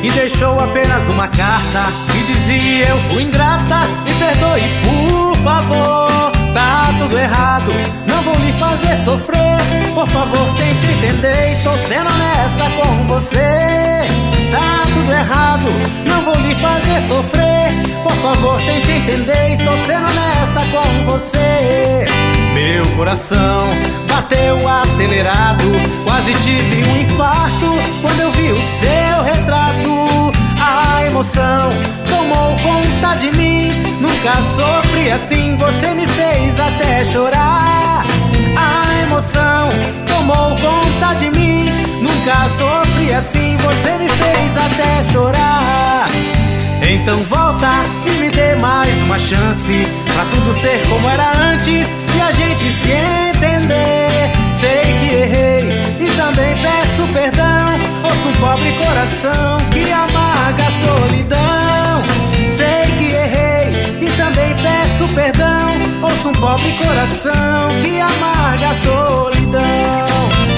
e deixou apenas uma carta que dizia: eu fui ingrata, me perdoe por favor. Tá tudo errado, não vou lhe fazer sofrer. Por favor, tente entender, estou sendo honesta com você. Tá tudo errado, não vou lhe fazer sofrer. Por favor, tente entender, estou sendo honesta com você. Meu coração bateu acelerado, quase tive um infarto quando eu vi o seu retrato. A emoção tomou conta de mim, nunca sofri assim, você me fez até chorar. A emoção tomou conta de mim, nunca sofri assim, você me fez até chorar. Então volta e me dê mais uma chance, pra tudo ser como era antes e a gente se entender. Sei que errei e também peço perdão, ouço um pobre coração que amarga a solidão. Sei que errei e também peço perdão, ouço um pobre coração que amarga a solidão.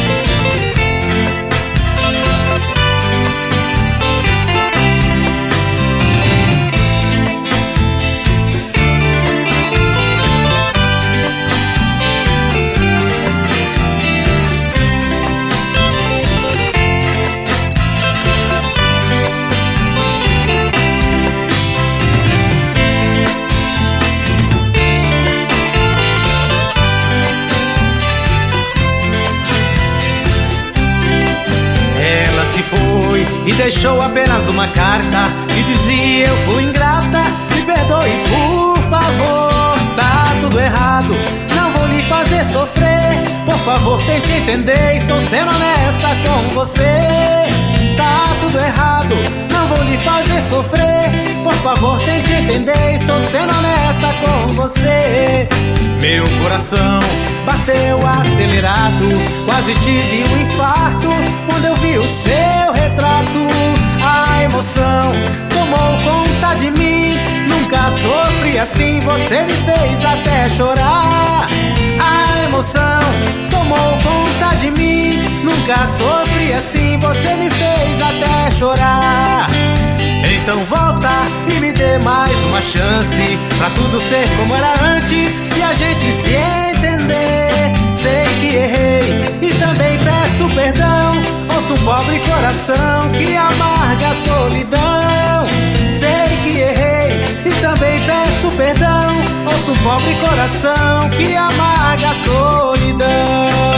Foi e deixou apenas uma carta que dizia: eu fui ingrata, me perdoe por favor. Tá tudo errado, não vou lhe fazer sofrer. Por favor, tente entender, estou sendo honesta com você. Tá tudo errado, não vou lhe fazer sofrer. Por favor, tente entender, estou sendo honesta com você. Meu coração bateu acelerado, quase tive um infarto quando eu vi o seu retrato. A emoção tomou conta de mim, nunca sofri assim, você me fez até chorar. A emoção tomou conta de mim, nunca sofri assim, você me fez até chorar. Então volta e me dê mais uma chance, pra tudo ser como era antes e a gente se entender. Sei que errei e também peço perdão, ouço um pobre coração que amarga a solidão. Sei que errei e também peço perdão, ouço um pobre coração que amarga a solidão.